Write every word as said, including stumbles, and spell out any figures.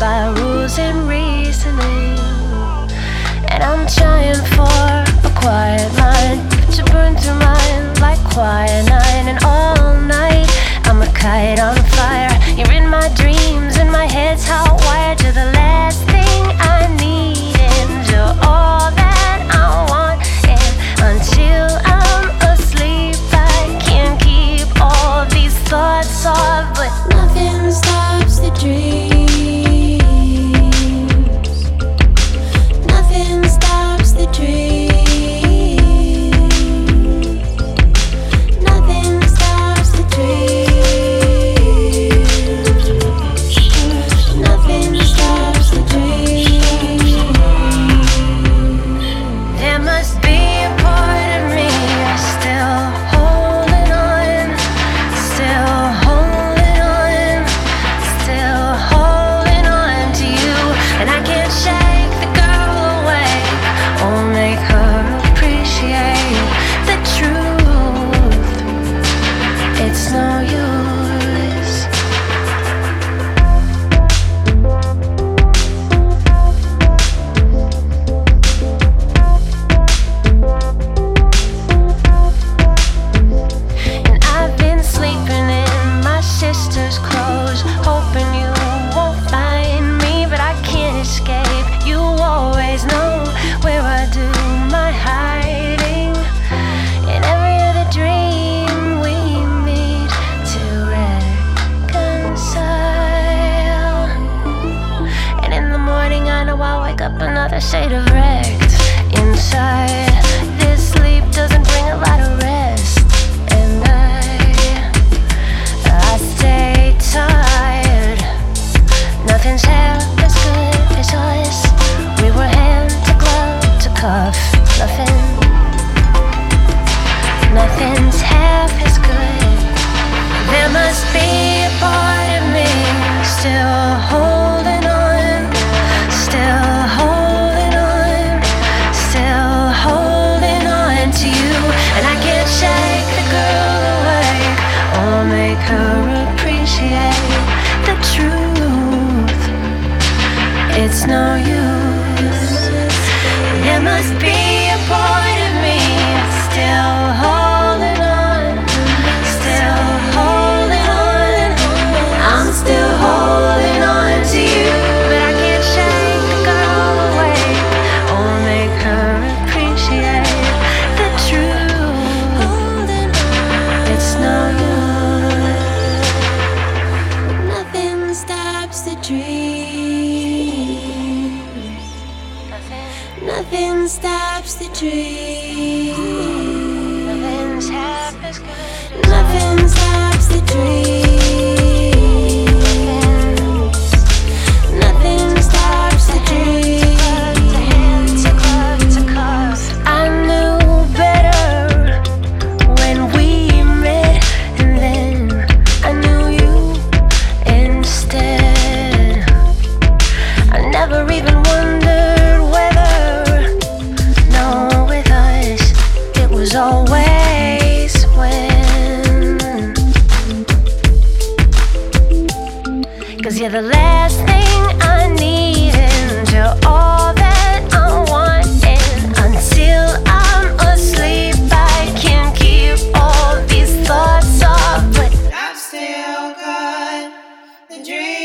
by rules and reasoning. And I'm trying for a quiet mind to burn through mine like quinine. And all night I'm a kite on fire. You're in my dreams and my head's hot wired to the last thing I need. And you're all that I want. And until I'm asleep I can't keep all these thoughts off. But nothing stops the dream. Another shade of wrecked inside. This sleep doesn't bring a lot of rest, and I, I stay tired. Nothing's half as good as us. We were hand to glove to cuff. Nothing, nothing's half as good. There must be a part of me still holding on, still holding on, still holding on to you. And I can't shake the girl awake or make her appreciate the truth. It's no use. There must be a part of me still holding on, still holding on. I'm still holding on to you, but I can't shake the girl away or make her appreciate the truth. It's no use. Nothing stops the dream. Nothing stops the dream. Nothing's half as good. Nothing stops the dream. Nothing stops the dream. I knew better when we met, and then I knew you instead. I never even wondered whether, no, with us it was always when. 'Cause you're the last thing I need, and you're all that I want. And until I'm asleep I can't keep all these thoughts off. But I've still got the dream.